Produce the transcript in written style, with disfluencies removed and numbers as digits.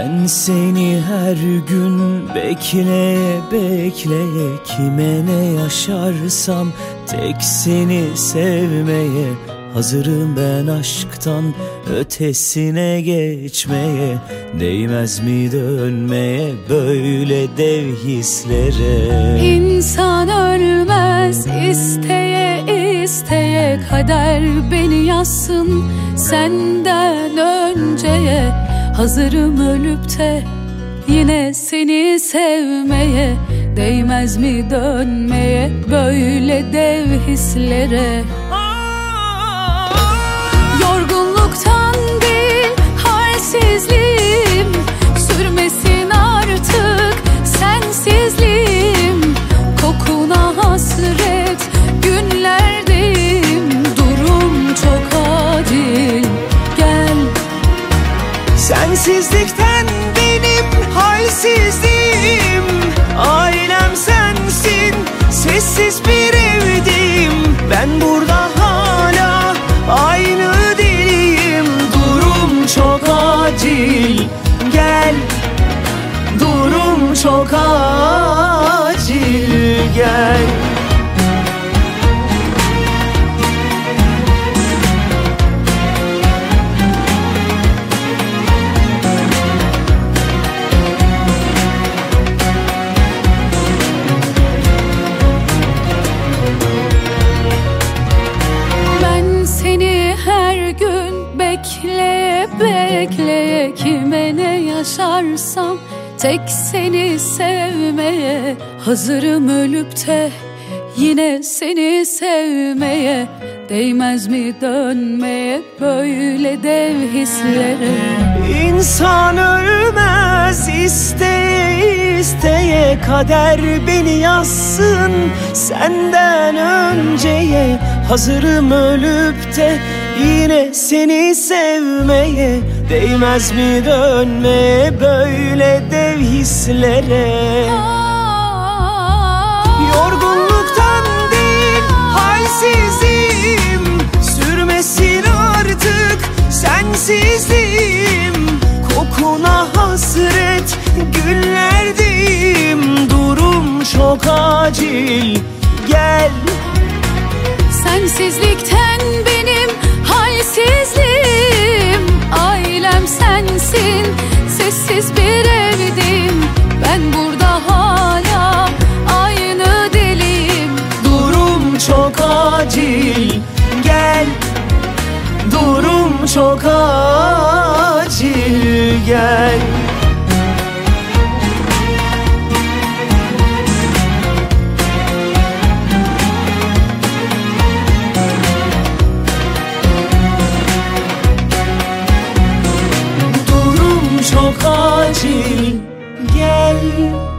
Ben seni her gün bekleye bekleye, kime ne yaşarsam tek seni sevmeye hazırım ben aşktan ötesine geçmeye. Değmez mi dönmeye böyle dev hislere? İnsan ölmez isteye isteye, kader beni yazsın senden önceye. Hazırım ölüp de yine seni sevmeye. Değmez mi dönmeye böyle dev hislere? Yorgunluktan değil halsizliğim, sürmesin artık sensizliğim. Kokuna hasret günlerdeyim, durum çok acil gel. Sensizlikten benim halsizliğim, ailem sensin, sessiz bir evdeyim. Ben burada hala aynı deliyim, durum çok acil gel. Durum çok acil gel. Bekleye bekleye, kime ne yaşarsam tek seni sevmeye. Hazırım ölüp de yine seni sevmeye. Değmez mi dönmeye böyle dev hislere? İnsan ölmez isteye isteye, kader beni yazsın senden önceye. Hazırım ölüp de yine seni sevmeye. Değmez mi dönmeye böyle dev hislere? Yorgunluktan değil halsizliğim, sürmesin artık sensizliğim. Kokuna hasret günlerdeyim, durum çok acil gel. Sensizlikten benim halsizliğim, ailem sensin, sessiz bir evdeyim. Ben burada hala aynı deliyim, durum çok acil gel. Durum çok acil gel. Çok acil gel.